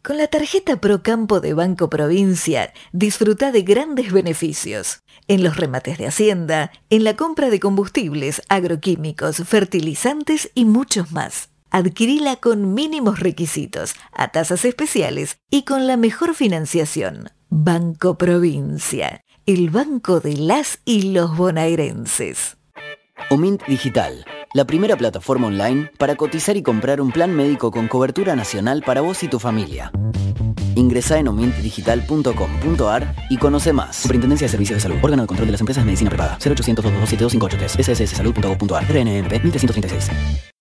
Con la tarjeta Procampo de Banco Provincia, disfruta de grandes beneficios. En los remates de Hacienda, en la compra de combustibles, agroquímicos, fertilizantes y muchos más. Adquirila con mínimos requisitos, a tasas especiales y con la mejor financiación. Banco Provincia, el banco de las y los bonaerenses. Omint Digital, la primera plataforma online para cotizar y comprar un plan médico con cobertura nacional para vos y tu familia. Ingresá en omintdigital.com.ar y conoce más. Superintendencia de Servicios de Salud. Órgano de control de las empresas de medicina prepaga. 0800 222 7258 sssalud.gov.ar. RNMP 1336.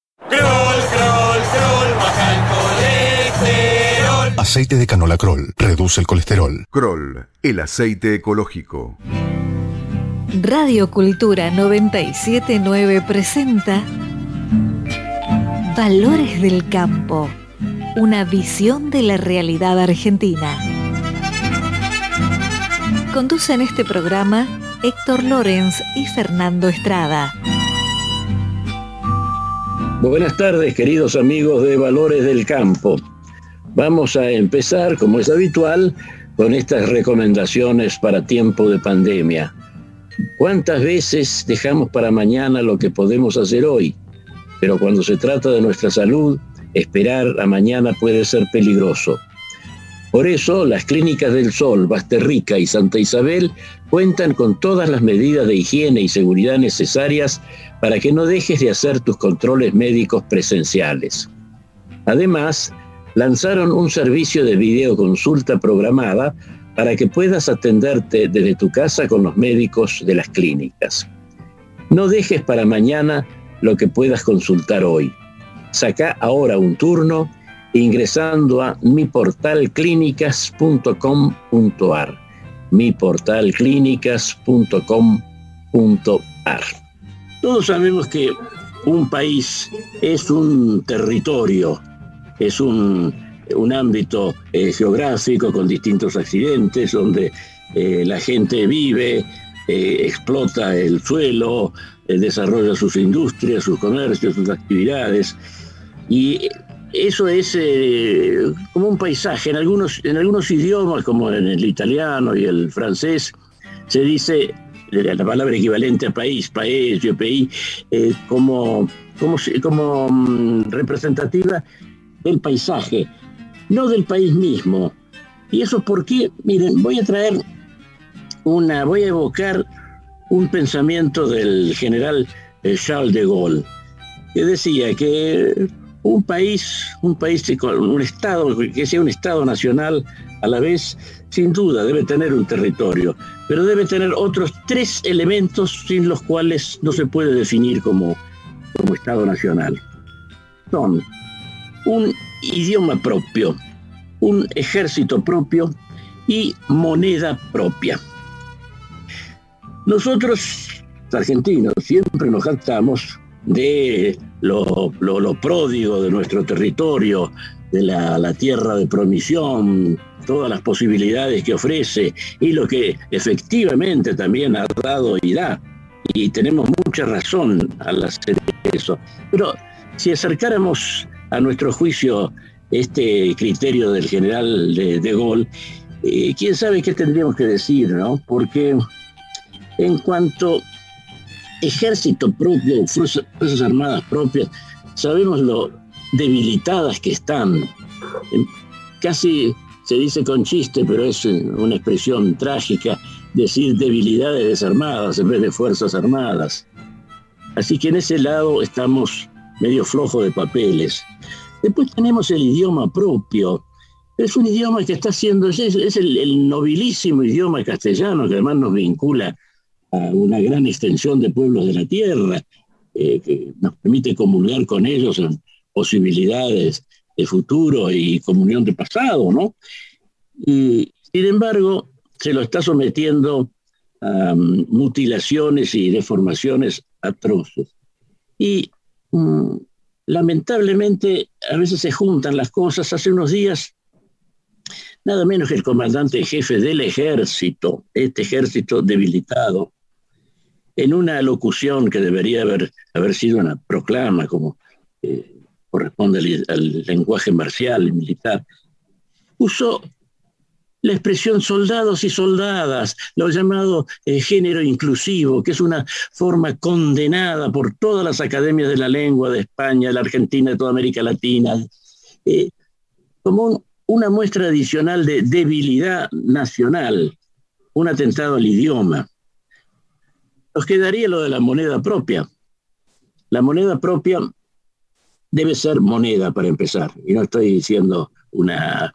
Kroll, baja el colesterol. Aceite de canola Kroll. Reduce el colesterol. Kroll, el aceite ecológico. Radio Cultura 979 presenta Valores del Campo, una visión de la realidad argentina. Conducen este programa Héctor Lorenz y Fernando Estrada. Buenas tardes, queridos amigos de Valores del Campo. Vamos a empezar, como es habitual, con estas recomendaciones para tiempo de pandemia. ¿Cuántas veces dejamos para mañana lo que podemos hacer hoy? Pero cuando se trata de nuestra salud, esperar a mañana puede ser peligroso. Por eso, las Clínicas del Sol, Basterrica y Santa Isabel cuentan con todas las medidas de higiene y seguridad necesarias para que no dejes de hacer tus controles médicos presenciales. Además, lanzaron un servicio de videoconsulta programada para que puedas atenderte desde tu casa con los médicos de las clínicas. No dejes para mañana lo que puedas consultar hoy. Saca ahora un turno ingresando a miportalclinicas.com.ar. miportalclinicas.com.ar. Todos sabemos que un país es un territorio, es un ámbito geográfico con distintos accidentes donde la gente vive, explota el suelo, desarrolla sus industrias, sus comercios, sus actividades, y eso es como un paisaje. En algunos idiomas, como en el italiano y el francés, se dice la palabra equivalente a país, pays, como representativa del paisaje, no del país mismo. Y eso porque, miren, voy a evocar un pensamiento del general Charles de Gaulle, que decía que un país, un estado, que sea un estado nacional, a la vez, sin duda, debe tener un territorio, pero debe tener otros 3 elementos sin los cuales no se puede definir como estado nacional. Son un idioma propio, un ejército propio y moneda propia. Nosotros, argentinos, siempre nos jactamos de lo pródigo de nuestro territorio, de la tierra de promisión, todas las posibilidades que ofrece y lo que efectivamente también ha dado y da. Y tenemos mucha razón al hacer eso. Pero si acercáramos a nuestro juicio este criterio del general de Gaulle, quién sabe qué tendríamos que decir, ¿no? Porque en cuanto ejército propio, fuerzas armadas propias, sabemos lo debilitadas que están. Casi se dice con chiste, pero es una expresión trágica, decir debilidades desarmadas en vez de fuerzas armadas. Así que en ese lado estamos medio flojos de papeles. Después tenemos el idioma propio. Es un idioma que está siendo, es el nobilísimo idioma castellano, que además nos vincula a una gran extensión de pueblos de la tierra, que nos permite comulgar con ellos en posibilidades de futuro y comunión de pasado, ¿no? Y sin embargo, se lo está sometiendo a mutilaciones y deformaciones atroces. Y lamentablemente a veces se juntan las cosas. Hace unos días, nada menos que el comandante en jefe del ejército, este ejército debilitado, en una locución que debería haber sido una proclama, como corresponde al lenguaje marcial y militar, usó la expresión soldados y soldadas, lo llamado género inclusivo, que es una forma condenada por todas las academias de la lengua de España, de la Argentina, de toda América Latina, como una muestra adicional de debilidad nacional, un atentado al idioma. Nos quedaría lo de la moneda propia. La moneda propia debe ser moneda para empezar, y no estoy diciendo una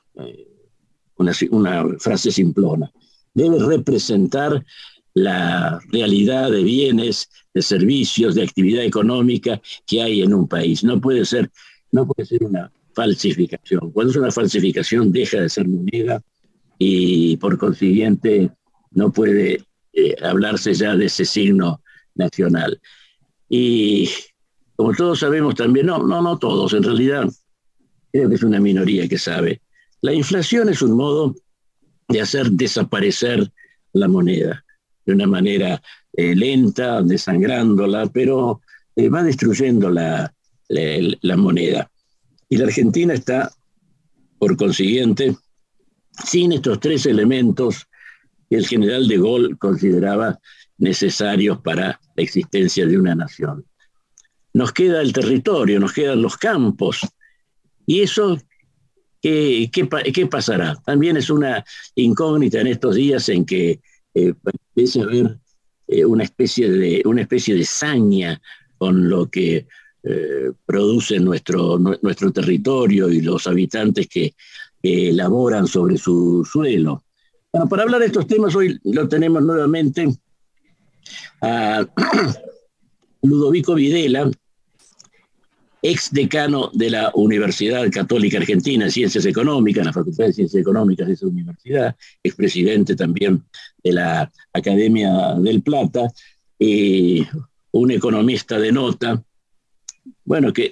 frase simplona. Debe representar la realidad de bienes, de servicios, de actividad económica que hay en un país. No puede ser una falsificación. Cuando es una falsificación deja de ser moneda y por consiguiente no puede hablarse ya de ese signo nacional. Y como todos sabemos también, no todos, en realidad creo que es una minoría que sabe, la inflación es un modo de hacer desaparecer la moneda de una manera lenta, desangrándola, pero va destruyendo la moneda. Y la Argentina está, por consiguiente, sin estos tres elementos que el general de Gaulle consideraba necesarios para la existencia de una nación. Nos queda el territorio, nos quedan los campos, y eso, ¿qué pasará? También es una incógnita en estos días en que parece haber una especie de saña con lo que produce nuestro territorio y los habitantes que laboran sobre su suelo. Bueno, para hablar de estos temas hoy lo tenemos nuevamente a Ludovico Videla, ex decano de la Universidad Católica Argentina en Ciencias Económicas, la Facultad de Ciencias Económicas de esa universidad, expresidente también de la Academia del Plata, un economista de nota. Bueno, que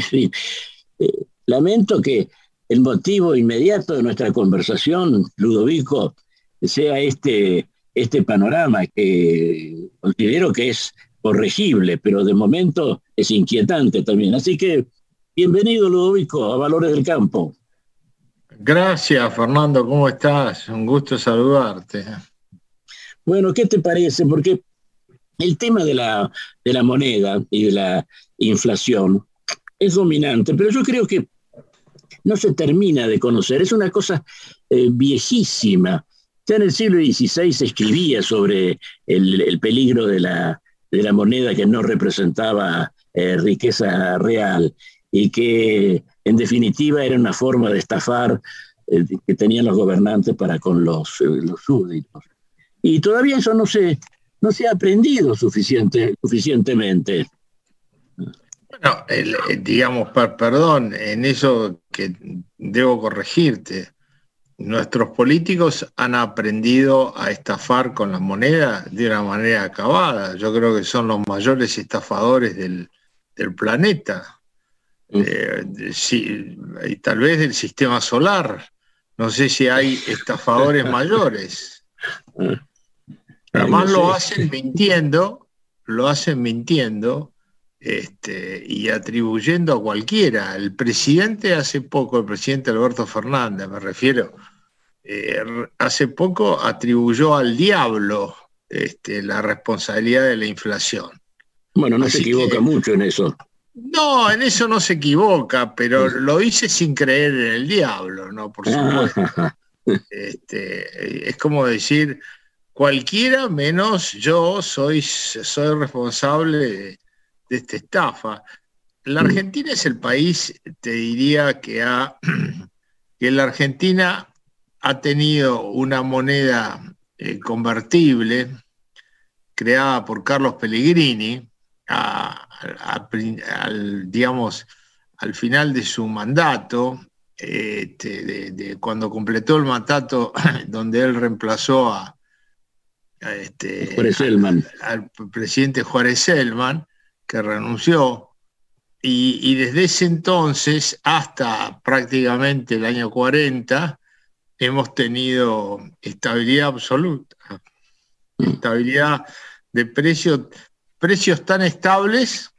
lamento que el motivo inmediato de nuestra conversación, Ludovico, sea este panorama que considero que es corregible, pero de momento es inquietante también. Así que, bienvenido, Ludovico, a Valores del Campo. Gracias, Fernando, ¿cómo estás? Un gusto saludarte. Bueno, ¿qué te parece? Porque el tema de la moneda y de la inflación es dominante, pero yo creo que no se termina de conocer. Es una cosa viejísima. Ya en el siglo XVI se escribía sobre el peligro de la moneda que no representaba riqueza real y que en definitiva era una forma de estafar que tenían los gobernantes para con los súbditos. Y todavía eso no se ha aprendido suficientemente. Bueno, digamos, perdón, en eso que debo corregirte. Nuestros políticos han aprendido a estafar con la moneda de una manera acabada. Yo creo que son los mayores estafadores del planeta. Sí, y tal vez del sistema solar. No sé si hay estafadores mayores. Además lo hacen mintiendo y atribuyendo a cualquiera. El presidente Alberto Fernández, me refiero, hace poco atribuyó al diablo la responsabilidad de la inflación. Bueno, no se equivoca mucho en eso. No, en eso no se equivoca, pero lo hice sin creer en el diablo, ¿no? Por supuesto. Es como decir, cualquiera menos yo soy responsable de esta estafa. La Argentina es el país, te diría, que la Argentina ha tenido una moneda convertible creada por Carlos Pellegrini al final de su mandato, cuando completó el mandato donde él reemplazó al presidente Juárez Celman, que renunció, y desde ese entonces hasta prácticamente el año 40 hemos tenido estabilidad absoluta, estabilidad de precios tan estables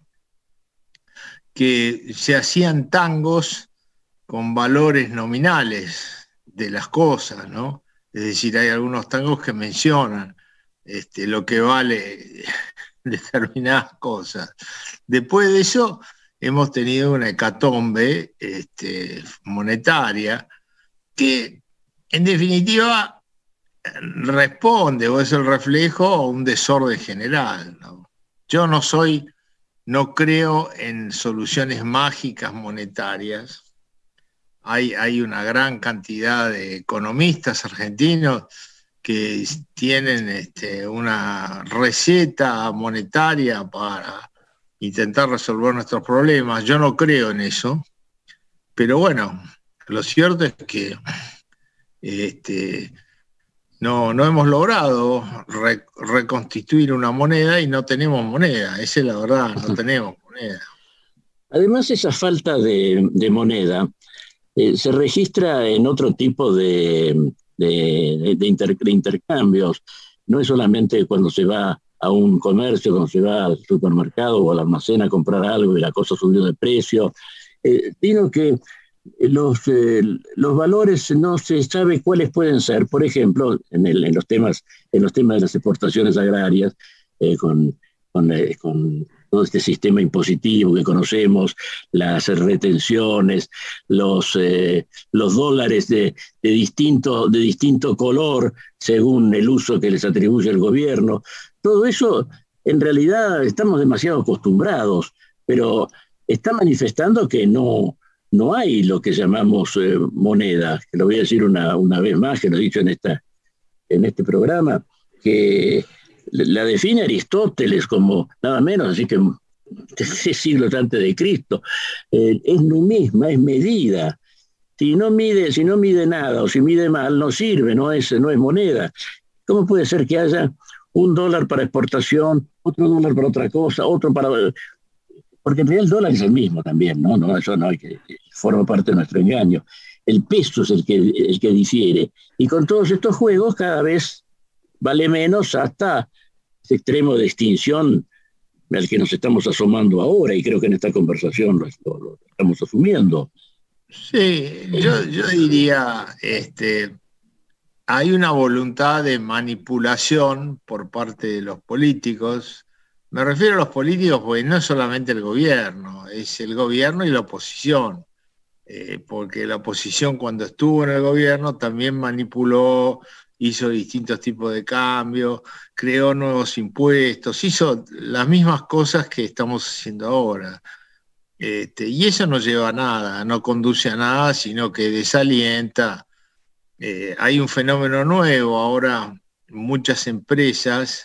que se hacían tangos con valores nominales de las cosas, ¿no? Es decir, hay algunos tangos que mencionan lo que vale determinadas cosas. Después de eso, hemos tenido una hecatombe monetaria que, en definitiva, responde o es el reflejo a un desorden general, ¿no? Yo no creo en soluciones mágicas monetarias. Hay una gran cantidad de economistas argentinos que tienen una receta monetaria para intentar resolver nuestros problemas. Yo no creo en eso, pero bueno, lo cierto es que no hemos logrado reconstituir una moneda y no tenemos moneda. Esa es la verdad, no tenemos moneda. Además, esa falta de moneda se registra en otro tipo de intercambios. No es solamente cuando se va a un comercio, cuando se va al supermercado o al almacén a comprar algo y la cosa subió de precio. Digo que los valores no se sabe cuáles pueden ser. Por ejemplo, en los temas de las exportaciones agrarias, con todo este sistema impositivo que conocemos, las retenciones, los dólares de distinto color según el uso que les atribuye el gobierno. Todo eso, en realidad, estamos demasiado acostumbrados, pero está manifestando que no hay lo que llamamos moneda, que lo voy a decir una vez más, que lo he dicho en este programa, que la define Aristóteles como nada menos, así que 6 siglos antes de Cristo. Es numisma, es medida. Si no mide nada o si mide mal, no sirve, no es moneda. ¿Cómo puede ser que haya $1 para exportación, otro dólar para otra cosa, otro para... Porque en realidad el dólar es el mismo también, ¿no? Eso no hay que forma parte de nuestro engaño. El peso es el que difiere. Y con todos estos juegos cada vez vale menos hasta ese extremo de extinción al que nos estamos asomando ahora, y creo que en esta conversación lo estamos asumiendo. Sí, yo diría, hay una voluntad de manipulación por parte de los políticos. Me refiero a los políticos porque no es solamente el gobierno, es el gobierno y la oposición. Porque la oposición, cuando estuvo en el gobierno, también manipuló, hizo distintos tipos de cambios, creó nuevos impuestos, hizo las mismas cosas que estamos haciendo ahora. Y eso no lleva a nada, no conduce a nada, sino que desalienta. Hay un fenómeno nuevo ahora, muchas empresas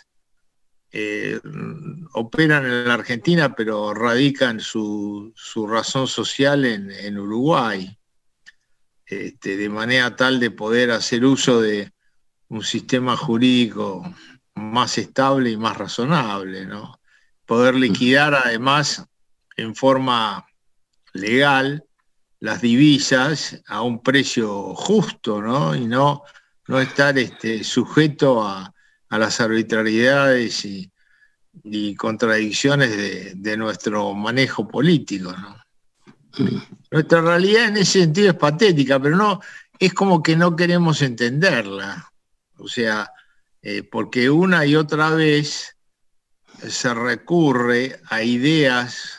operan en la Argentina, pero radican su razón social en Uruguay, de manera tal de poder hacer uso de un sistema jurídico más estable y más razonable, ¿no? Poder liquidar además en forma legal las divisas a un precio justo, ¿no? Y no estar sujeto a las arbitrariedades y contradicciones de nuestro manejo político, ¿no? Nuestra realidad en ese sentido es patética, pero no, es como que no queremos entenderla. O sea, porque una y otra vez se recurre a ideas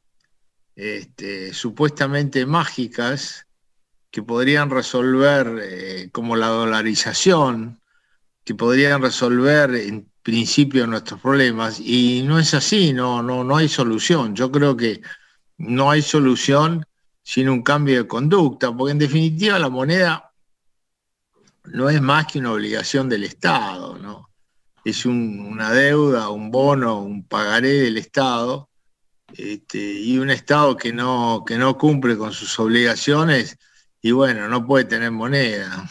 supuestamente mágicas que podrían resolver, como la dolarización, que podrían resolver en principio nuestros problemas, y no es así, no hay solución. Yo creo que no hay solución sin un cambio de conducta, porque en definitiva la moneda no es más que una obligación del Estado, ¿no? Es una deuda, un bono, un pagaré del Estado, y un Estado que no cumple con sus obligaciones, y bueno, no puede tener moneda.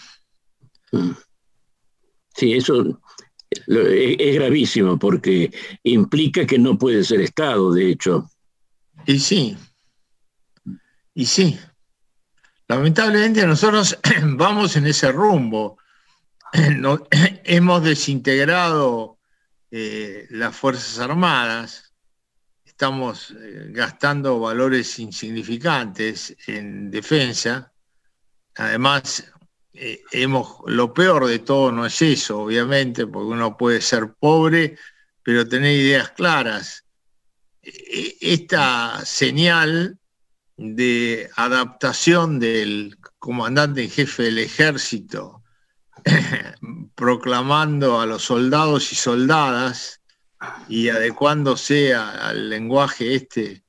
Sí, eso es gravísimo porque implica que no puede ser Estado, de hecho. Y sí. Lamentablemente nosotros vamos en ese rumbo. Hemos desintegrado las Fuerzas Armadas, estamos gastando valores insignificantes en defensa. Además, lo peor de todo no es eso, obviamente, porque uno puede ser pobre, pero tener ideas claras. Esta señal de adaptación del comandante en jefe del ejército, proclamando a los soldados y soldadas y adecuándose al lenguaje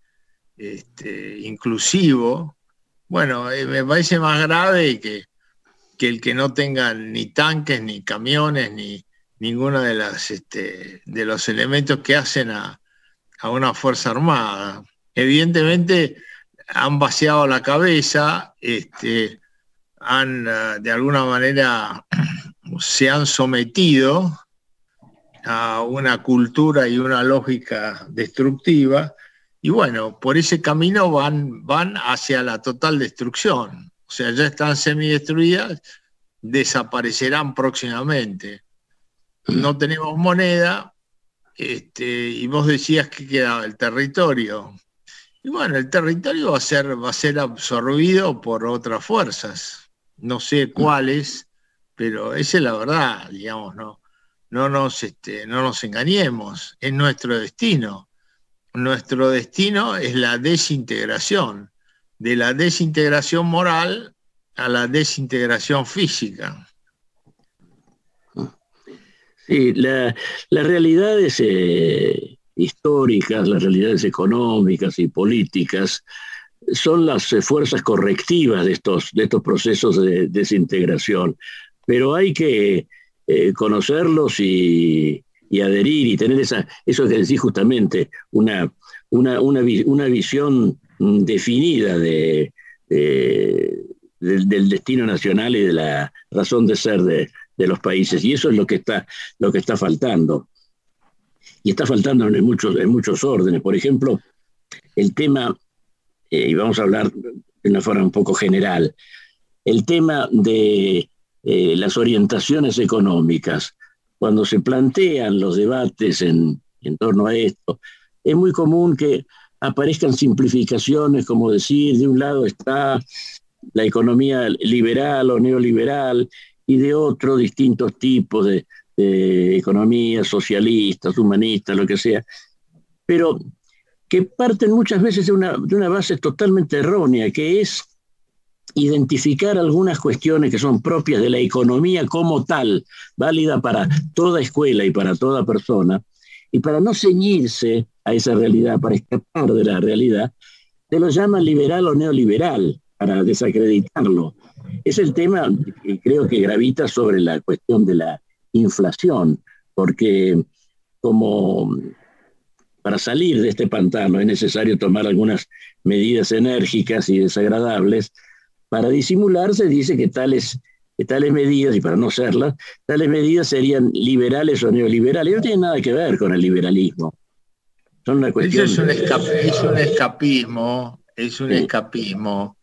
inclusivo, bueno, me parece más grave que el que no tenga ni tanques, ni camiones, ni ninguno de los elementos que hacen a una fuerza armada. Evidentemente han vaciado la cabeza, han de alguna manera se han sometido a una cultura y una lógica destructiva, y bueno, por ese camino van hacia la total destrucción. O sea, ya están semidestruidas, desaparecerán próximamente. No tenemos moneda, y vos decías que quedaba el territorio. Y bueno, el territorio va a ser absorbido por otras fuerzas. No sé cuáles, pero esa es la verdad, digamos, no nos engañemos, es nuestro destino. Nuestro destino es la desintegración, de la desintegración moral a la desintegración física. Sí, las realidades históricas, las realidades económicas y políticas son las fuerzas correctivas de estos procesos de desintegración, pero hay que conocerlos y adherir y tener eso que decís justamente, una visión definida del destino nacional y de la razón de ser de los países, y eso es lo que está faltando. Y está faltando en muchos órdenes. Por ejemplo, el tema, y vamos a hablar de una forma un poco general, el tema de las orientaciones económicas. Cuando se plantean los debates en torno a esto, es muy común que aparezcan simplificaciones, como decir, de un lado está la economía liberal o neoliberal, y de otro distintos tipos de economías socialistas, humanistas, lo que sea, pero que parten muchas veces de una base totalmente errónea, que es identificar algunas cuestiones que son propias de la economía como tal, válida para toda escuela y para toda persona, y para no ceñirse a esa realidad, para escapar de la realidad, se lo llaman liberal o neoliberal, para desacreditarlo. Es el tema que creo que gravita sobre la cuestión de la inflación, porque como para salir de este pantano es necesario tomar algunas medidas enérgicas y desagradables. Para disimular se dice que tales medidas, y para no serlas, tales medidas serían liberales o neoliberales. No tienen nada que ver con el liberalismo. Son una cuestión Eso es un escapismo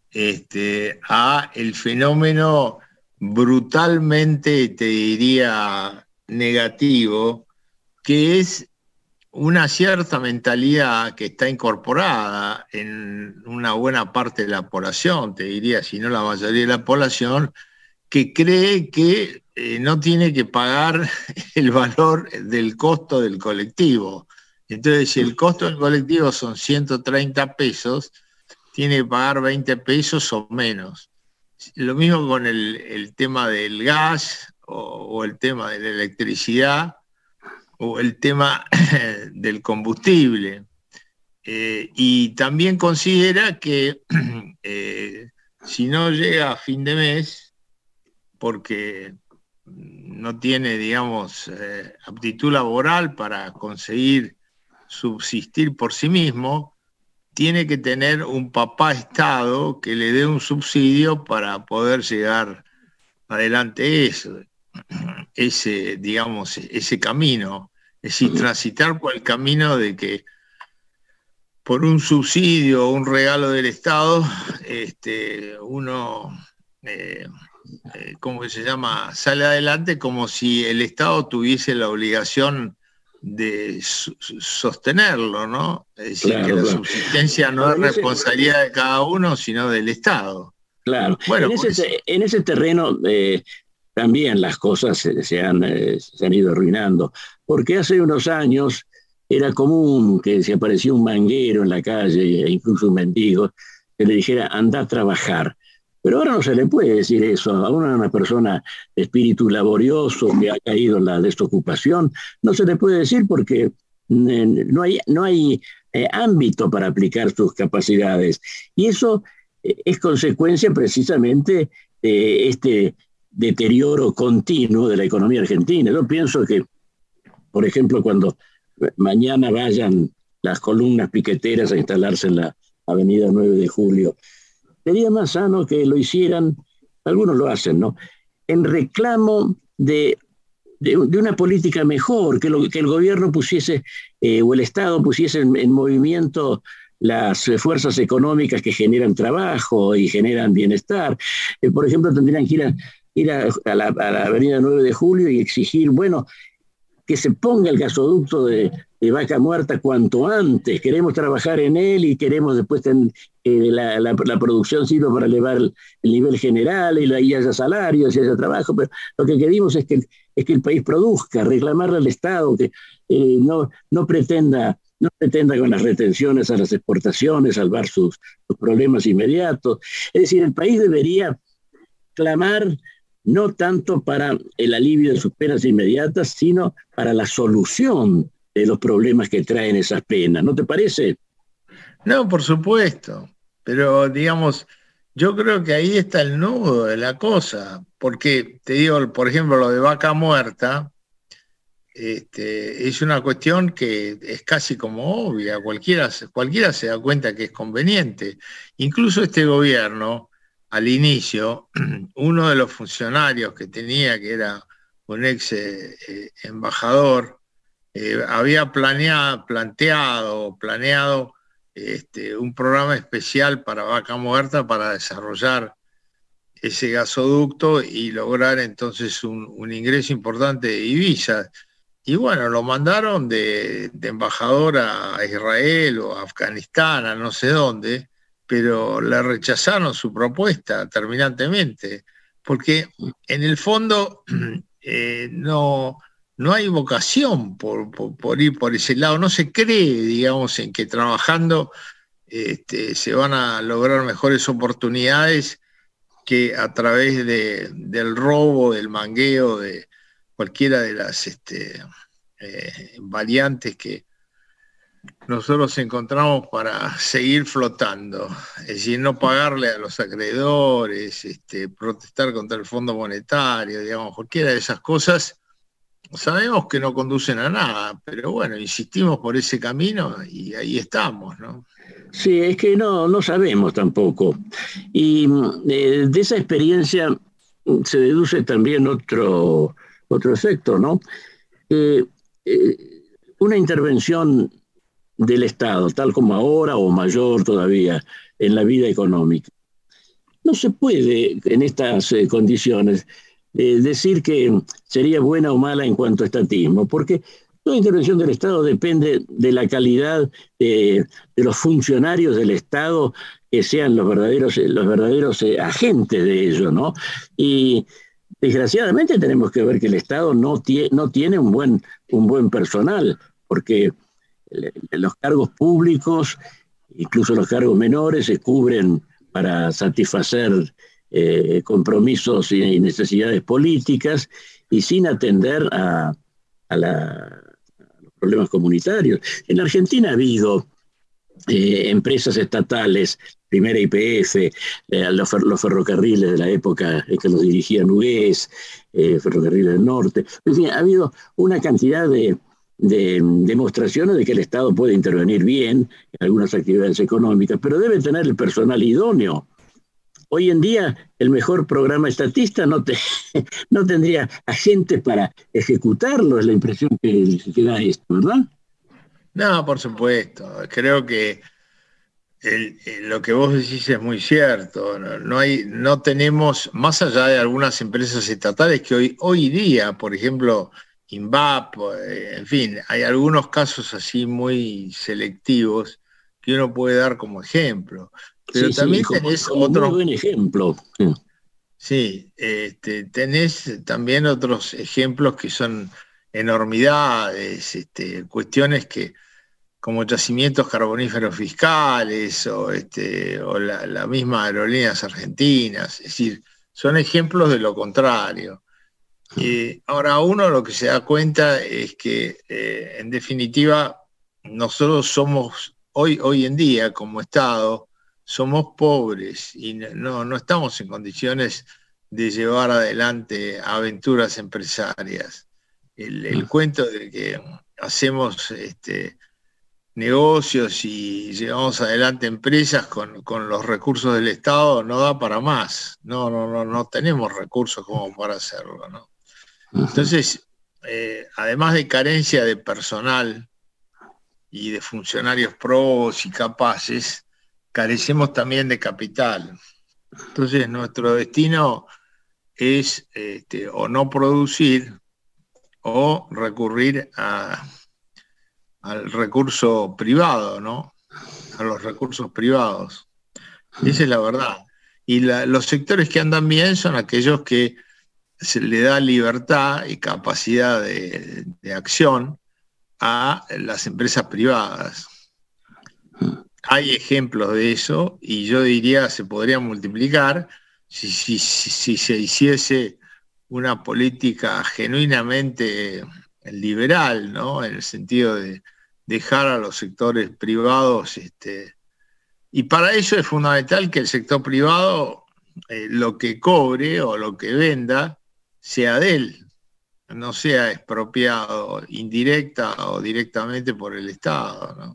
a el fenómeno brutalmente, te diría, negativo, que es una cierta mentalidad que está incorporada en una buena parte de la población, te diría, si no la mayoría de la población, que cree que no tiene que pagar el valor del costo del colectivo. Entonces, si el costo del colectivo son 130 pesos, tiene que pagar 20 pesos o menos. Lo mismo con el tema del gas o el tema de la electricidad o el tema del combustible. Y también considera que si no llega a fin de mes, porque no tiene, digamos, aptitud laboral para conseguir subsistir por sí mismo, tiene que tener un papá Estado que le dé un subsidio para poder llegar adelante ese camino. Es decir, transitar por el camino de que por un subsidio o un regalo del Estado, uno, ¿cómo se llama?, sale adelante como si el Estado tuviese la obligación de sostenerlo, ¿no? Es decir, claro, que la subsistencia no es responsabilidad de cada uno, sino del Estado. Claro. Bueno, En ese terreno también las cosas se han ido arruinando, porque hace unos años era común que si aparecía un manguero en la calle, e incluso un mendigo, que le dijera, anda a trabajar. Pero ahora no se le puede decir eso a una persona de espíritu laborioso que ha caído en la desocupación. No se le puede decir porque no hay ámbito para aplicar sus capacidades. Y eso es consecuencia precisamente de este deterioro continuo de la economía argentina. Yo pienso que, por ejemplo, cuando mañana vayan las columnas piqueteras a instalarse en la avenida 9 de Julio, sería más sano que lo hicieran, algunos lo hacen, ¿no?, en reclamo de una política mejor, que el gobierno pusiese, o el Estado pusiese en movimiento las fuerzas económicas que generan trabajo y generan bienestar. Por ejemplo, tendrían que ir a la avenida 9 de Julio y exigir, bueno, que se ponga el gasoducto de Vaca Muerta cuanto antes. Queremos trabajar en él y queremos después la producción sirva para elevar el nivel general y haya salarios y haya trabajo, pero lo que queremos es que el país produzca, reclamarle al Estado que no pretenda con las retenciones a las exportaciones salvar sus problemas inmediatos. Es decir, el país debería clamar no tanto para el alivio de sus penas inmediatas, sino para la solución de los problemas que traen esas penas. ¿No te parece? No, por supuesto, pero digamos, yo creo que ahí está el nudo de la cosa, porque te digo, por ejemplo, lo de Vaca Muerta, es una cuestión que es casi como obvia, cualquiera se da cuenta que es conveniente. Incluso este gobierno, al inicio, uno de los funcionarios que tenía, que era un ex embajador, había planeado un programa especial para Vaca Muerta para desarrollar ese gasoducto y lograr entonces un ingreso importante de divisas. Y bueno, lo mandaron de embajador a Israel o a Afganistán, a no sé dónde, pero le rechazaron su propuesta terminantemente, porque en el fondo no hay vocación por ir por ese lado, no se cree, digamos, en que trabajando se van a lograr mejores oportunidades que a través del robo, del mangueo, de cualquiera de las variantes que nosotros encontramos para seguir flotando. Es decir, no pagarle a los acreedores, protestar contra el Fondo Monetario, digamos, cualquiera de esas cosas, sabemos que no conducen a nada, pero bueno, insistimos por ese camino y ahí estamos, ¿no? Sí, es que no sabemos tampoco. Y de esa experiencia se deduce también otro efecto, ¿no? Una intervención del Estado, tal como ahora o mayor todavía, en la vida económica. No se puede, en estas condiciones, decir que sería buena o mala en cuanto a estatismo, porque toda intervención del Estado depende de la calidad de los funcionarios del Estado, que sean los verdaderos agentes de ello, ¿no? Y desgraciadamente tenemos que ver que el Estado no tiene un buen personal, porque los cargos públicos, incluso los cargos menores, se cubren para satisfacer compromisos y necesidades políticas y sin atender a los problemas comunitarios. En Argentina ha habido empresas estatales, primera YPF, los ferrocarriles de la época en que los dirigía Nugués, Ferrocarriles del Norte. En fin, ha habido una cantidad de demostraciones de que el Estado puede intervenir bien en algunas actividades económicas, pero debe tener el personal idóneo. Hoy en día, el mejor programa estatista no tendría agentes para ejecutarlo, es la impresión que da esto, ¿verdad? No, por supuesto. Creo que lo que vos decís es muy cierto. No tenemos, más allá de algunas empresas estatales que hoy día, por ejemplo, INVAP, en fin, hay algunos casos así muy selectivos que uno puede dar como ejemplo. Pero sí, también sí, tenés como otros. muy buen ejemplo. Sí, tenés también otros ejemplos que son enormidades, cuestiones que, como yacimientos carboníferos fiscales o la misma aerolíneas argentinas, es decir, son ejemplos de lo contrario. Ahora uno lo que se da cuenta es que en definitiva nosotros somos hoy en día como Estado somos pobres y no estamos en condiciones de llevar adelante aventuras empresarias. El cuento de que hacemos negocios y llevamos adelante empresas con los recursos del Estado no da para más. No tenemos recursos como para hacerlo, ¿no? Entonces, además de carencia de personal y de funcionarios probos y capaces, carecemos también de capital. Entonces, nuestro destino es o no producir o recurrir al recurso privado, ¿no? A los recursos privados. Esa es la verdad. Y los sectores que andan bien son aquellos que se le da libertad y capacidad de acción a las empresas privadas. Hay ejemplos de eso y yo diría se podría multiplicar si se hiciese una política genuinamente liberal, ¿no? En el sentido de dejar a los sectores privados, y para eso es fundamental que el sector privado lo que cobre o lo que venda sea de él, no sea expropiado indirecta o directamente por el Estado, ¿no?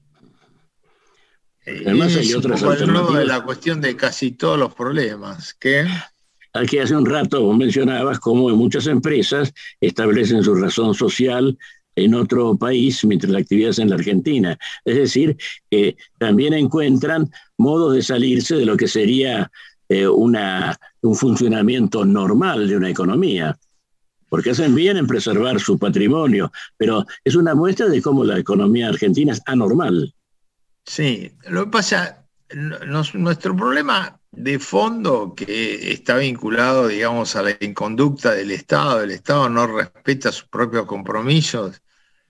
Además hay otras alternativas. De la cuestión de casi todos los problemas. ¿Qué? Aquí hace un rato vos mencionabas cómo muchas empresas establecen su razón social en otro país mientras la actividad es en la Argentina. Es decir, también encuentran modos de salirse de lo que sería un funcionamiento normal de una economía, porque hacen bien en preservar su patrimonio, pero es una muestra de cómo la economía argentina es anormal. Sí, lo que pasa, nuestro problema de fondo que está vinculado, digamos, a la inconducta del Estado, el Estado no respeta sus propios compromisos,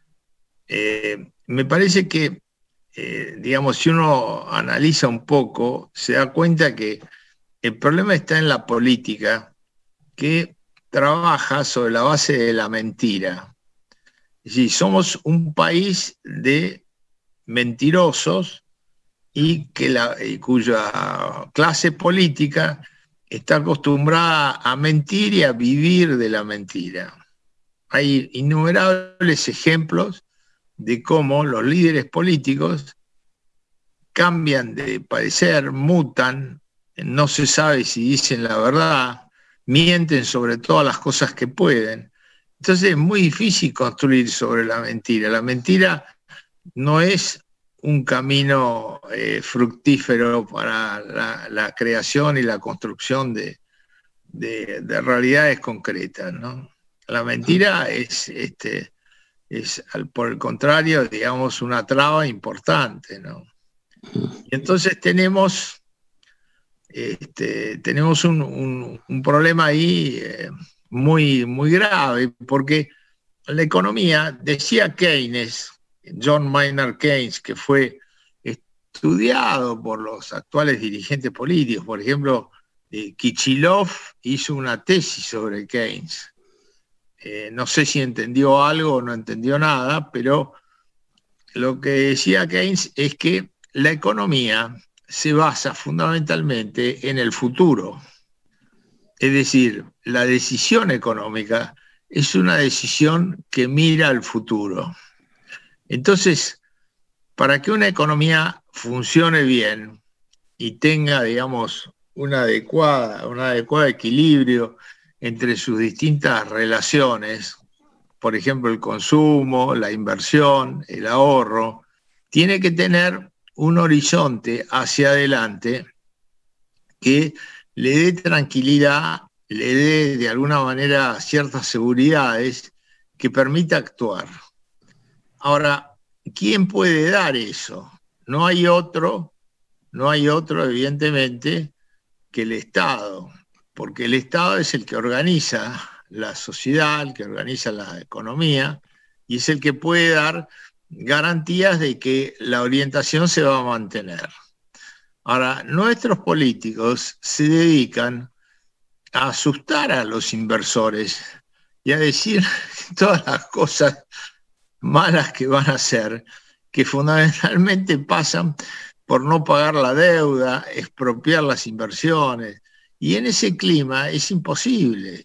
me parece que, digamos, si uno analiza un poco, se da cuenta que el problema está en la política que trabaja sobre la base de la mentira. Es decir, somos un país de mentirosos y cuya clase política está acostumbrada a mentir y a vivir de la mentira. Hay innumerables ejemplos de cómo los líderes políticos cambian de parecer, mutan, no se sabe si dicen la verdad, mienten sobre todas las cosas que pueden. Entonces es muy difícil construir sobre la mentira. La mentira no es un camino fructífero para la creación y la construcción de realidades concretas, ¿no? La mentira es por el contrario, digamos, una traba importante, ¿no? Y entonces tenemos un problema ahí muy, muy grave, porque la economía, decía Keynes, John Maynard Keynes, que fue estudiado por los actuales dirigentes políticos, por ejemplo, Kichilov hizo una tesis sobre Keynes. No sé si entendió algo o no entendió nada, pero lo que decía Keynes es que la economía se basa fundamentalmente en el futuro. Es decir, la decisión económica es una decisión que mira al futuro. Entonces, para que una economía funcione bien y tenga, digamos, un adecuado equilibrio entre sus distintas relaciones, por ejemplo, el consumo, la inversión, el ahorro, tiene que tener un horizonte hacia adelante que le dé tranquilidad, le dé de alguna manera ciertas seguridades que permita actuar. Ahora, ¿quién puede dar eso? No hay otro no hay otro, evidentemente, que el Estado, porque el Estado es el que organiza la sociedad, el que organiza la economía, y es el que puede dar garantías de que la orientación se va a mantener. Ahora, nuestros políticos se dedican a asustar a los inversores y a decir todas las cosas malas que van a hacer, que fundamentalmente pasan por no pagar la deuda, expropiar las inversiones. Y en ese clima es imposible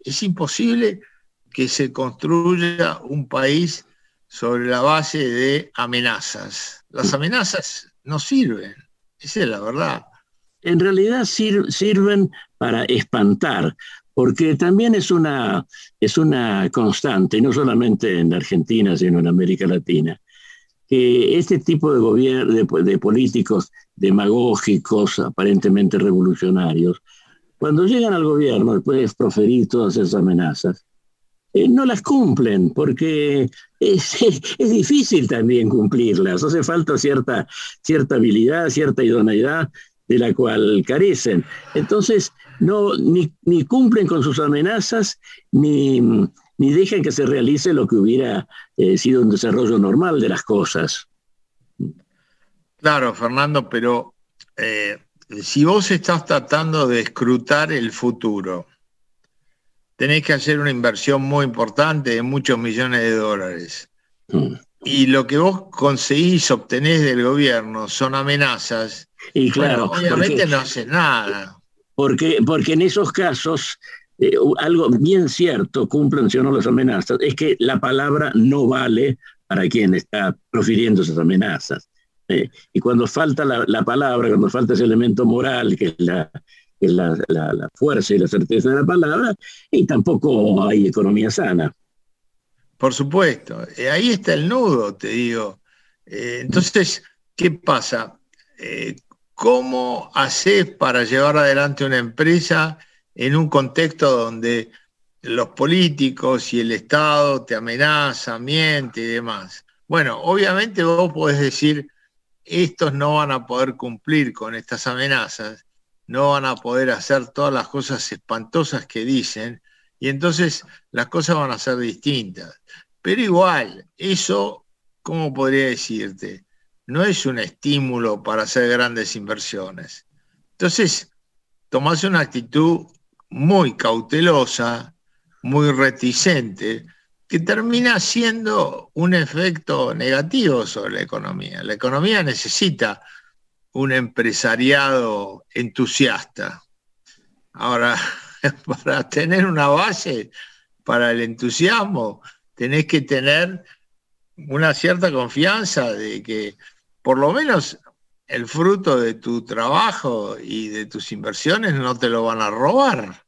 que se construya un país sobre la base de amenazas. Las amenazas no sirven, esa es la verdad. En realidad sirven para espantar, porque también es una constante, y no solamente en Argentina, sino en América Latina, que este tipo de políticos demagógicos, aparentemente revolucionarios, cuando llegan al gobierno, después de proferir todas esas amenazas, no las cumplen, porque es difícil también cumplirlas. Hace falta cierta habilidad, cierta idoneidad de la cual carecen. Entonces, ni cumplen con sus amenazas, ni dejan que se realice lo que hubiera sido un desarrollo normal de las cosas. Claro, Fernando, pero si vos estás tratando de escrutar el futuro, tenés que hacer una inversión muy importante de muchos millones de dólares. Y lo que vos conseguís, obtenés del gobierno, son amenazas. Y claro, bueno, obviamente no haces nada. Porque en esos casos, algo bien cierto, cumplen o no las amenazas, es que la palabra no vale para quien está profiriendo esas amenazas. Y cuando falta la palabra, cuando falta ese elemento moral, que es la fuerza y la certeza de la palabra, y tampoco hay economía sana. Por supuesto, ahí está el nudo, te digo. Entonces, ¿qué pasa? ¿Cómo haces para llevar adelante una empresa en un contexto donde los políticos y el Estado te amenazan, mienten y demás? Bueno, obviamente vos podés decir, estos no van a poder cumplir con estas amenazas, no van a poder hacer todas las cosas espantosas que dicen, y entonces las cosas van a ser distintas. Pero igual, eso, ¿cómo podría decirte? No es un estímulo para hacer grandes inversiones. Entonces, tomás una actitud muy cautelosa, muy reticente, que termina siendo un efecto negativo sobre la economía. La economía necesita un empresariado entusiasta. Ahora, para tener una base para el entusiasmo, tenés que tener una cierta confianza de que por lo menos el fruto de tu trabajo y de tus inversiones no te lo van a robar.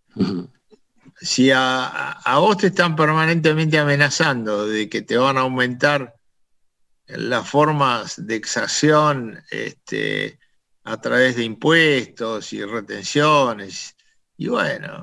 Si a vos te están permanentemente amenazando de que te van a aumentar las formas de exacción a través de impuestos y retenciones, y bueno,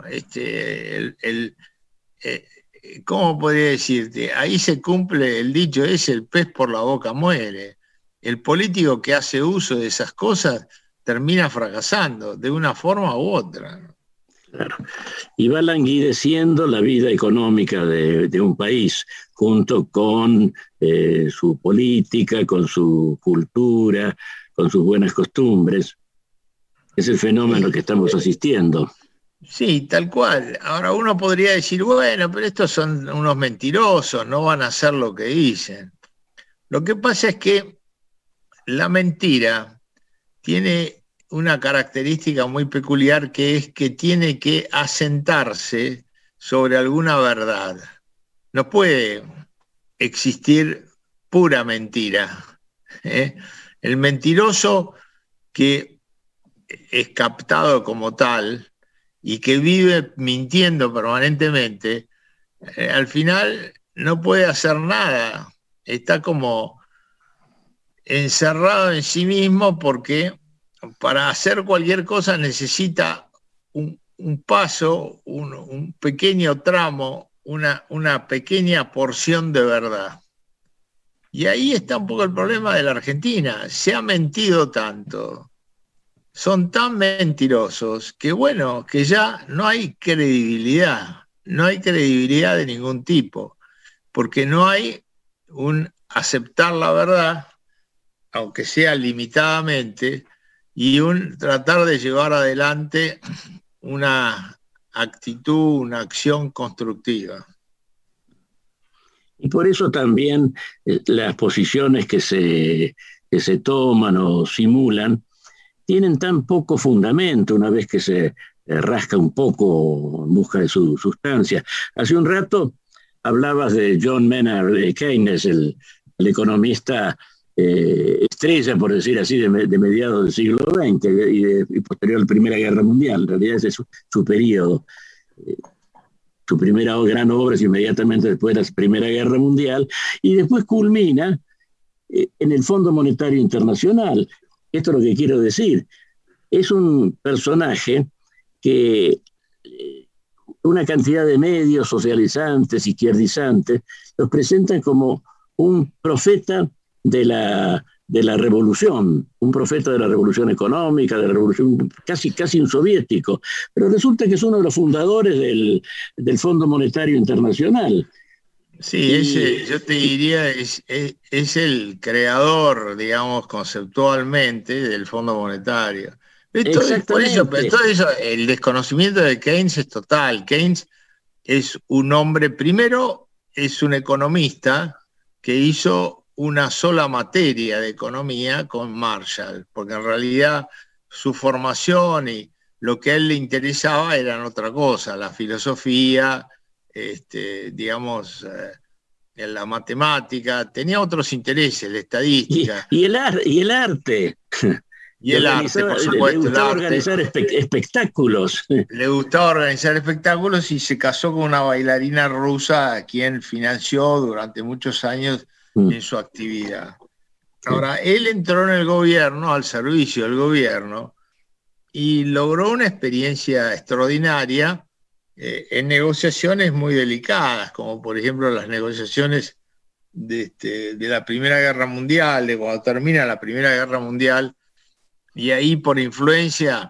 ¿cómo podría decirte? Ahí se cumple el dicho ese, el pez por la boca muere. El político que hace uso de esas cosas termina fracasando de una forma u otra. Claro. Y va languideciendo la vida económica de un país, junto con su política, con su cultura, con sus buenas costumbres. Es el fenómeno que estamos asistiendo. Sí, tal cual. Ahora uno podría decir, bueno, pero estos son unos mentirosos, no van a hacer lo que dicen. Lo que pasa es que la mentira tiene una característica muy peculiar, que es que tiene que asentarse sobre alguna verdad. No puede existir pura mentira. El mentiroso que es captado como tal y que vive mintiendo permanentemente, al final no puede hacer nada. Está como encerrado en sí mismo, porque para hacer cualquier cosa necesita un paso, un pequeño tramo, una pequeña porción de verdad. Y ahí está un poco el problema de la Argentina. Se ha mentido tanto, son tan mentirosos que bueno, que ya no hay credibilidad de ningún tipo, porque no hay un aceptar la verdad, aunque sea limitadamente, y un tratar de llevar adelante una actitud, una acción constructiva. Y por eso también las posiciones que se toman o simulan tienen tan poco fundamento una vez que se rasca un poco en busca de su sustancia. Hace un rato hablabas de John Maynard Keynes, el economista estrella, por decir así, de mediados del siglo XX y posterior a la Primera Guerra Mundial. En realidad ese es su periodo. Su primera gran obra es inmediatamente después de la Primera Guerra Mundial, y después culmina en el Fondo Monetario Internacional. Esto es lo que quiero decir. Es un personaje que una cantidad de medios socializantes, izquierdizantes, los presentan como un profeta de la revolución, un profeta de la revolución económica, de la revolución casi un soviético, pero resulta que es uno de los fundadores del Fondo Monetario Internacional. Sí, yo te diría, es el creador, digamos, conceptualmente del Fondo Monetario. Por eso, el desconocimiento de Keynes es total. Keynes es un hombre, primero, es un economista que hizo una sola materia de economía con Marshall, porque en realidad su formación y lo que a él le interesaba eran otra cosa, la filosofía, digamos, en la matemática, tenía otros intereses, la estadística. Y el arte. Y el arte, por supuesto. Le gustaba organizar espectáculos. Le gustaba organizar espectáculos y se casó con una bailarina rusa a quien financió durante muchos años en su actividad. Ahora, él entró en el gobierno, al servicio del gobierno, y logró una experiencia extraordinaria en negociaciones muy delicadas, como por ejemplo las negociaciones de la Primera Guerra Mundial, de cuando termina la Primera Guerra Mundial, y ahí por influencia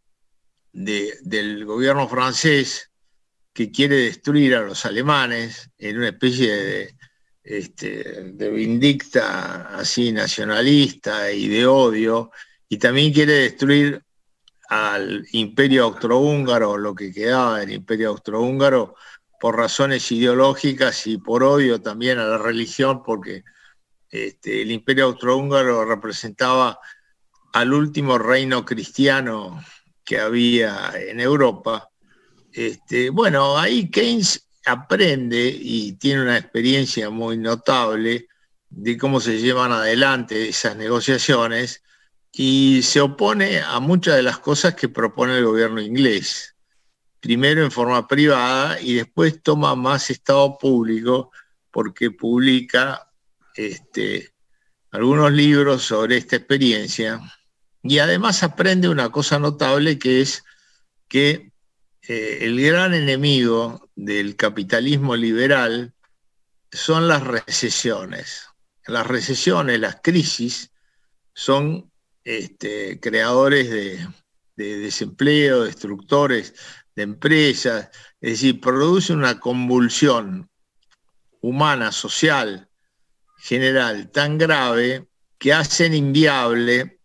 del gobierno francés, que quiere destruir a los alemanes en una especie de vindicta así nacionalista y de odio, y también quiere destruir al Imperio Austrohúngaro, lo que quedaba del Imperio Austrohúngaro, por razones ideológicas y por odio también a la religión, porque el Imperio Austrohúngaro representaba al último reino cristiano que había en Europa. Bueno, ahí Keynes aprende y tiene una experiencia muy notable de cómo se llevan adelante esas negociaciones y se opone a muchas de las cosas que propone el gobierno inglés. Primero en forma privada y después toma más estado público porque publica algunos libros sobre esta experiencia y además aprende una cosa notable que es que el gran enemigo del capitalismo liberal son las recesiones. Las recesiones, las crisis, son creadores de desempleo, destructores de empresas, es decir, produce una convulsión humana, social, general, tan grave que hacen inviable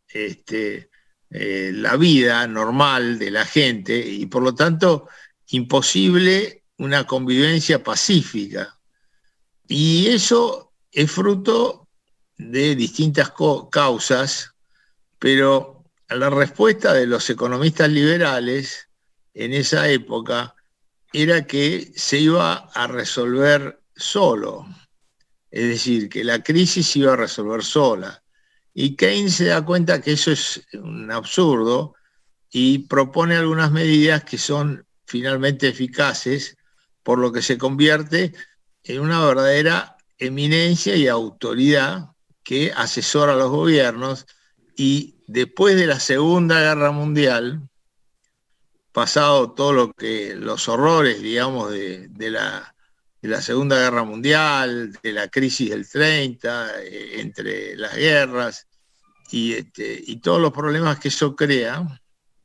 la vida normal de la gente y por lo tanto imposible una convivencia pacífica. Y eso es fruto de distintas causas, pero la respuesta de los economistas liberales en esa época era que se iba a resolver solo, es decir, que la crisis se iba a resolver sola. Y Keynes se da cuenta que eso es un absurdo y propone algunas medidas que son finalmente eficaces, por lo que se convierte en una verdadera eminencia y autoridad que asesora a los gobiernos. Y después de la Segunda Guerra Mundial, pasado todo los horrores, digamos, de la Segunda Guerra Mundial, de la crisis del 30, entre las guerras, y todos los problemas que eso crea,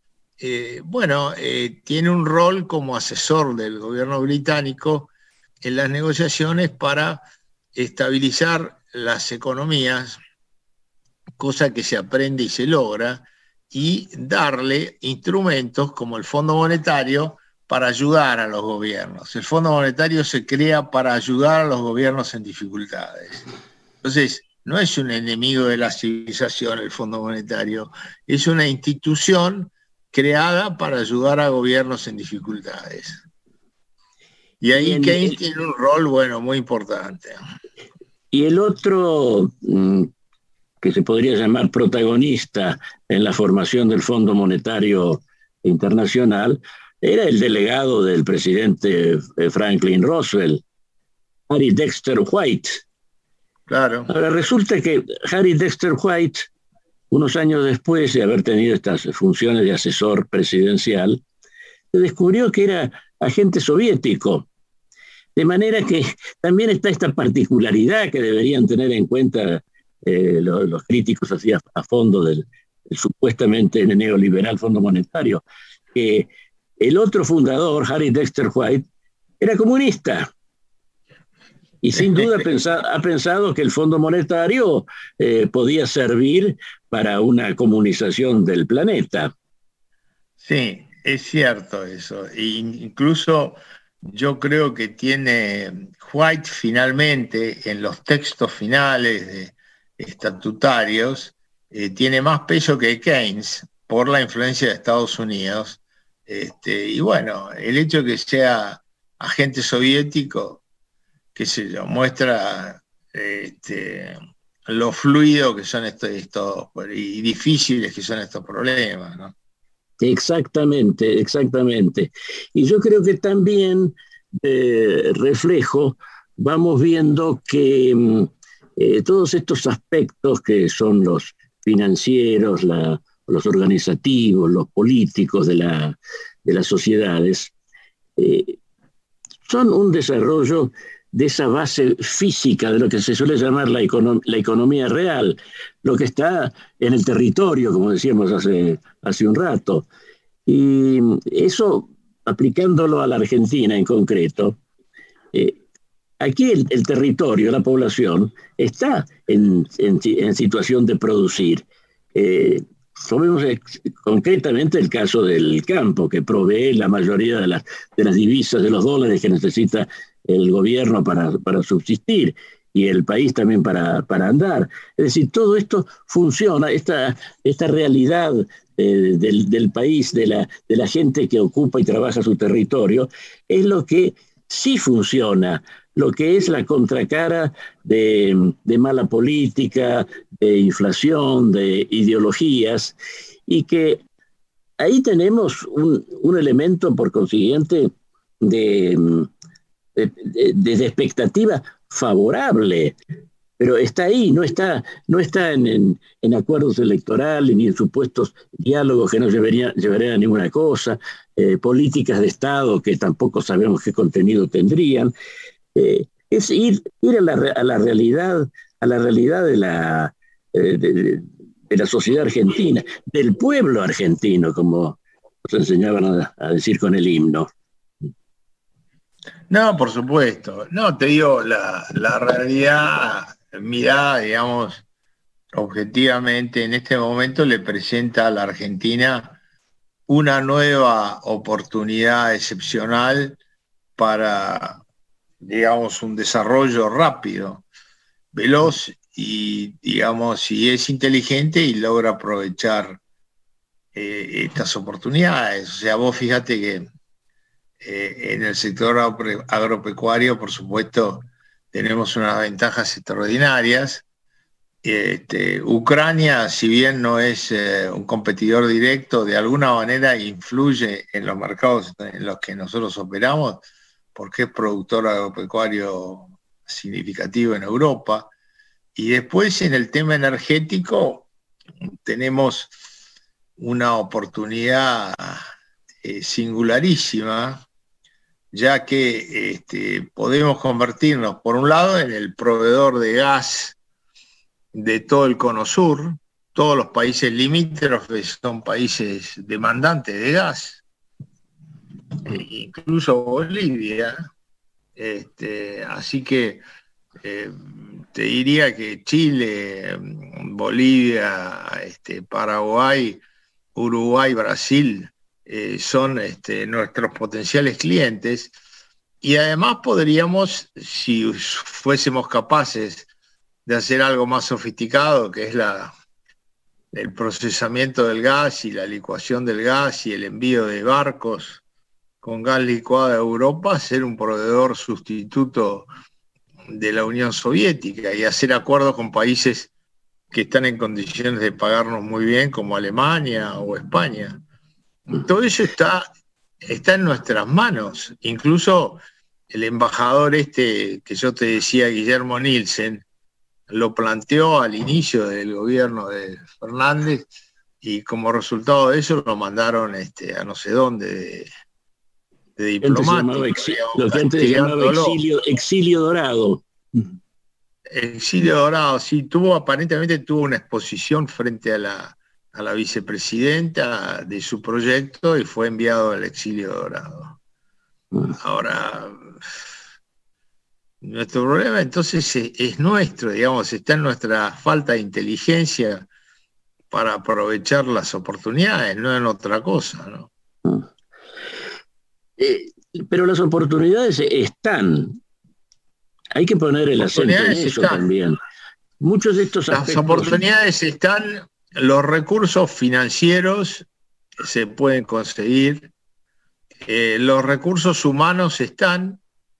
tiene un rol como asesor del gobierno británico en las negociaciones para estabilizar las economías, cosa que se aprende y se logra, y darle instrumentos como el Fondo Monetario para ayudar a los gobiernos. El Fondo Monetario se crea para ayudar a los gobiernos en dificultades. Entonces, no es un enemigo de la civilización el Fondo Monetario, es una institución creada para ayudar a gobiernos en dificultades. Y ahí Keynes tiene un rol, muy importante. Y el otro que se podría llamar protagonista en la formación del Fondo Monetario Internacional era el delegado del presidente Franklin Roosevelt, Harry Dexter White. Claro. Ahora resulta que Harry Dexter White, unos años después de haber tenido estas funciones de asesor presidencial, se descubrió que era agente soviético. De manera que también está esta particularidad que deberían tener en cuenta los críticos así a fondo del supuestamente neoliberal Fondo Monetario, que el otro fundador, Harry Dexter White, era comunista. Y sin duda ha pensado que el Fondo Monetario podía servir para una comunización del planeta. Sí, es cierto eso. E incluso yo creo que tiene White finalmente, en los textos finales estatutarios, tiene más peso que Keynes por la influencia de Estados Unidos. Y bueno, el hecho de que sea agente soviético, qué sé yo, muestra lo fluido que son estos y difíciles que son estos problemas, ¿no? Exactamente. Y yo creo que también reflejo, vamos viendo que todos estos aspectos que son los financieros, los organizativos, los políticos de las sociedades, son un desarrollo de esa base física de lo que se suele llamar la economía real, lo que está en el territorio, como decíamos hace un rato. Y eso, aplicándolo a la Argentina en concreto, aquí el territorio, la población, está en situación de producir. Tomemos concretamente el caso del campo, que provee la mayoría de las divisas, de los dólares que necesita el gobierno para subsistir, y el país también para andar. Es decir, todo esto funciona, esta realidad del país, de la gente que ocupa y trabaja su territorio, es lo que sí funciona, lo que es la contracara de mala política, de inflación, de ideologías, y que ahí tenemos un elemento, por consiguiente, de expectativa favorable, pero está ahí, no está en acuerdos electorales ni en supuestos diálogos que no llevarían a ninguna cosa, políticas de Estado que tampoco sabemos qué contenido tendrían. Es ir a la realidad de la sociedad argentina, del pueblo argentino, como nos enseñaban a decir con el himno. No, por supuesto. No, te digo, la realidad mirada, digamos, objetivamente en este momento le presenta a la Argentina una nueva oportunidad excepcional para, digamos, un desarrollo rápido, veloz y, digamos, si es inteligente y logra aprovechar estas oportunidades. O sea, vos fíjate que en el sector agropecuario, por supuesto, tenemos unas ventajas extraordinarias. Ucrania, si bien no es un competidor directo, de alguna manera influye en los mercados en los que nosotros operamos, porque es productor agropecuario significativo en Europa. Y después, en el tema energético, tenemos una oportunidad singularísima, ya que podemos convertirnos, por un lado, en el proveedor de gas de todo el Cono Sur, todos los países limítrofes son países demandantes de gas, incluso Bolivia. Así que te diría que Chile, Bolivia, Paraguay, Uruguay, Brasil son nuestros potenciales clientes, y además podríamos, si fuésemos capaces de hacer algo más sofisticado, que es el procesamiento del gas y la licuación del gas y el envío de barcos con gas licuado a Europa, ser un proveedor sustituto de la Unión Soviética y hacer acuerdos con países que están en condiciones de pagarnos muy bien, como Alemania o España. Todo eso está en nuestras manos. Incluso el embajador que yo te decía, Guillermo Nielsen, lo planteó al inicio del gobierno de Fernández, y como resultado de eso lo mandaron a no sé dónde de diplomático. Lo que antes se llamaba exilio dorado. Exilio dorado, sí, aparentemente tuvo una exposición frente a la vicepresidenta de su proyecto y fue enviado al exilio dorado. Ahora, nuestro problema entonces es nuestro, digamos, está en nuestra falta de inteligencia para aprovechar las oportunidades, no en otra cosa, ¿no? Pero las oportunidades están. Hay que poner el acento en eso también. Muchos de estos aspectos... Las oportunidades están, los recursos financieros se pueden conseguir, los recursos humanos están,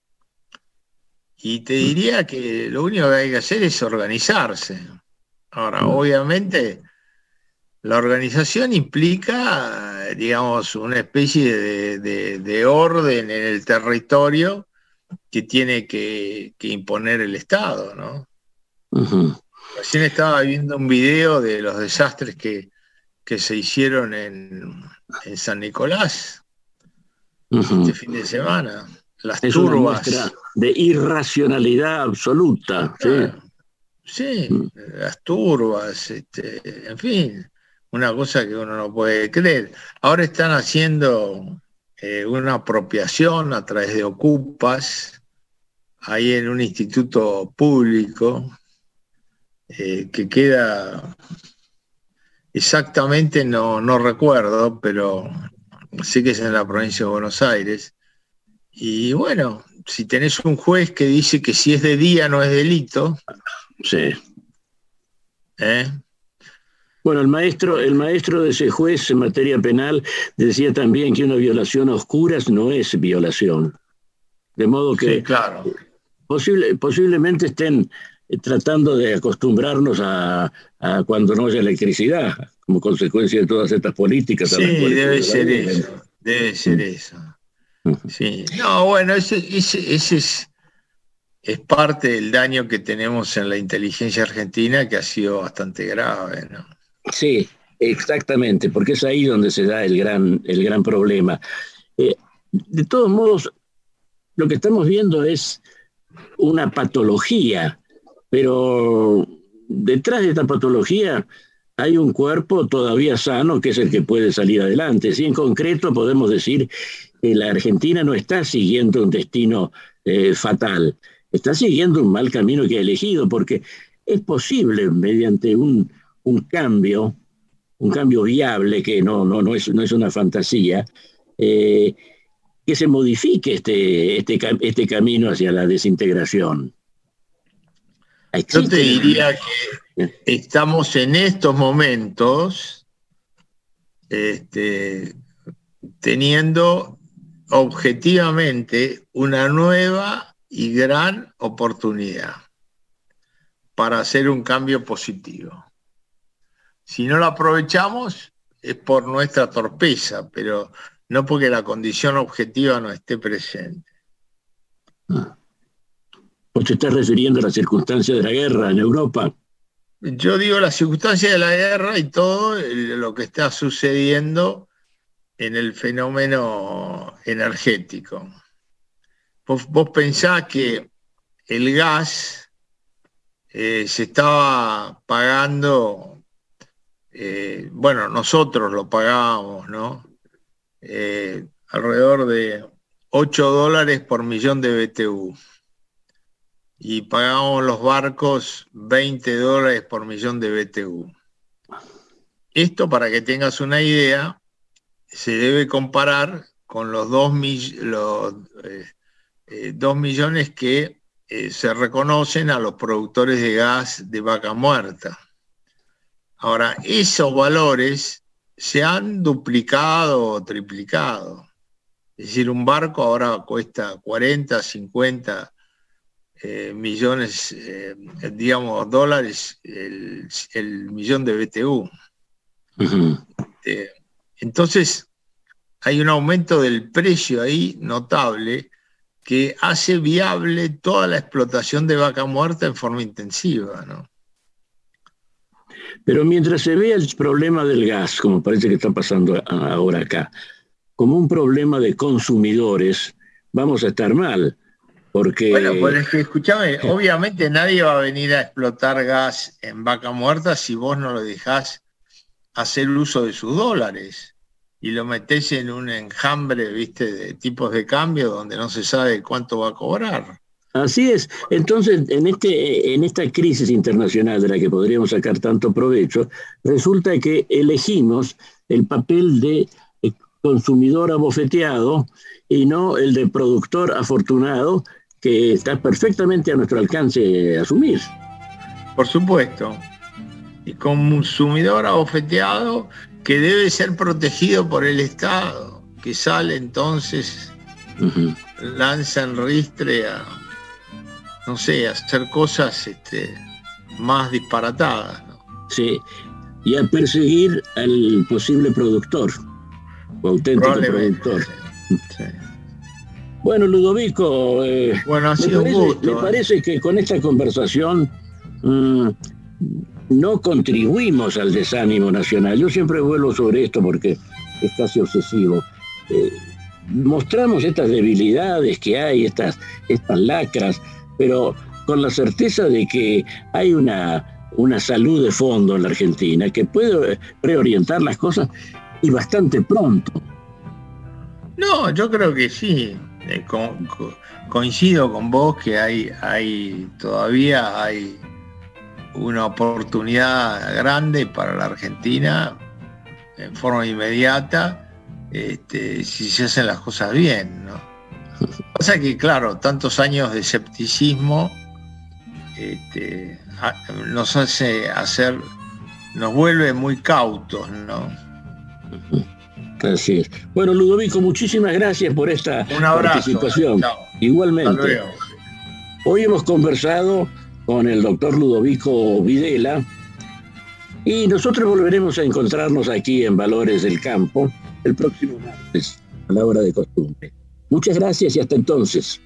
y te diría que lo único que hay que hacer es organizarse. Ahora, obviamente, la organización implica, digamos, una especie de orden en el territorio que tiene que imponer el Estado, ¿no? Uh-huh. Recién estaba viendo un video de los desastres que se hicieron en San Nicolás este fin de semana. Las es turbas. Una muestra de irracionalidad absoluta. Claro. Sí, las turbas, en fin, una cosa que uno no puede creer. Ahora están haciendo una apropiación a través de ocupas, ahí en un instituto público, que queda exactamente, no recuerdo, pero sé que es en la provincia de Buenos Aires. Y bueno, si tenés un juez que dice que si es de día no es delito. Sí. Bueno, el maestro de ese juez en materia penal decía también que una violación a oscuras no es violación. De modo que sí, claro. Posiblemente estén tratando de acostumbrarnos a cuando no haya electricidad, como consecuencia de todas estas políticas. Sí, debe ser eso. Sí. No, bueno, ese es parte del daño que tenemos en la inteligencia argentina, que ha sido bastante grave, ¿no? Sí, exactamente, porque es ahí donde se da el gran problema. De todos modos, lo que estamos viendo es una patología, pero detrás de esta patología hay un cuerpo todavía sano que es el que puede salir adelante. Sí, en concreto podemos decir que la Argentina no está siguiendo un destino fatal, está siguiendo un mal camino que ha elegido, porque es posible mediante un cambio viable, que no es una fantasía, que se modifique este camino hacia la desintegración. Yo te diría que estamos en estos momentos teniendo objetivamente una nueva y gran oportunidad para hacer un cambio positivo. Si no lo aprovechamos es por nuestra torpeza, pero no porque la condición objetiva no esté presente. ¿Vos te estás refiriendo a las circunstancias de la guerra en Europa? Yo digo las circunstancias de la guerra y todo lo que está sucediendo en el fenómeno energético. Vos pensás que el gas se estaba pagando bueno, nosotros lo pagábamos, ¿no? Alrededor de $8 por millón de BTU. Y pagábamos los barcos $20 por millón de BTU. Esto, para que tengas una idea, se debe comparar con los 2 millones que se reconocen a los productores de gas de Vaca Muerta. Ahora, esos valores se han duplicado o triplicado. Es decir, un barco ahora cuesta 40, 50 millones, digamos, dólares el millón de BTU. Uh-huh. Entonces, hay un aumento del precio ahí notable que hace viable toda la explotación de Vaca Muerta en forma intensiva, ¿no? Pero mientras se ve el problema del gas, como parece que está pasando ahora acá, como un problema de consumidores, vamos a estar mal, porque... Bueno, pues es que, escúchame, obviamente nadie va a venir a explotar gas en Vaca Muerta si vos no lo dejás hacer uso de sus dólares y lo metés en un enjambre, viste, de tipos de cambio donde no se sabe cuánto va a cobrar. Así es. Entonces, en esta crisis internacional de la que podríamos sacar tanto provecho, resulta que elegimos el papel de consumidor abofeteado y no el de productor afortunado, que está perfectamente a nuestro alcance asumir. Por supuesto. Y consumidor abofeteado que debe ser protegido por el Estado, que sale entonces, lanza en ristre a, no sé, a hacer cosas más disparatadas, ¿no? Sí, y a perseguir al posible productor, o auténtico productor. Sí. Bueno, Ludovico, bueno, ha sido un gusto. Me parece que con esta conversación no contribuimos al desánimo nacional. Yo siempre vuelvo sobre esto porque es casi obsesivo. Mostramos estas debilidades que hay, estas lacras, pero con la certeza de que hay una salud de fondo en la Argentina que puede reorientar las cosas y bastante pronto. No, yo creo que sí. Coincido con vos que todavía hay una oportunidad grande para la Argentina en forma inmediata, si se hacen las cosas bien, ¿no? Pasa que, claro, tantos años de escepticismo nos vuelve muy cautos, ¿no? Así es. Bueno, Ludovico, muchísimas gracias por esta participación. Chao. Igualmente. Hoy hemos conversado con el doctor Ludovico Videla y nosotros volveremos a encontrarnos aquí en Valores del Campo el próximo martes a la hora de costumbre. Muchas gracias y hasta entonces.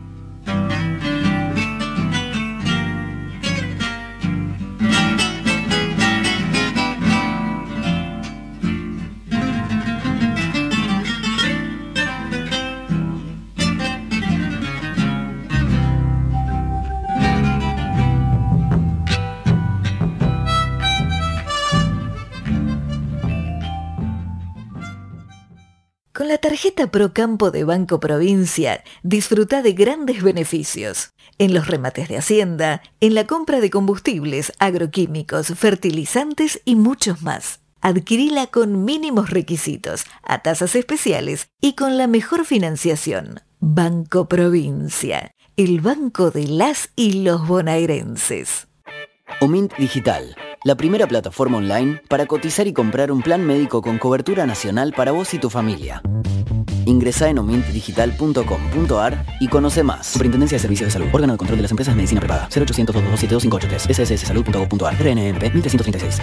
Con la tarjeta Procampo de Banco Provincia, disfruta de grandes beneficios. En los remates de Hacienda, en la compra de combustibles, agroquímicos, fertilizantes y muchos más. Adquirila con mínimos requisitos, a tasas especiales y con la mejor financiación. Banco Provincia, el banco de las y los bonaerenses. Omint Digital, la primera plataforma online para cotizar y comprar un plan médico con cobertura nacional para vos y tu familia. Ingresá en omintdigital.com.ar y conoce más. Superintendencia de Servicios de Salud. Órgano de Control de las Empresas de Medicina Prepaga. 0800-227-2583. SSSsalud.gov.ar. RNMP 1136.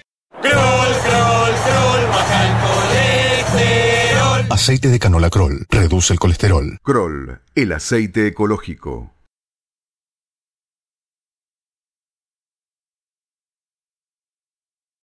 Kroll, baja el colesterol. Aceite de canola Kroll. Reduce el colesterol. Kroll, el aceite ecológico.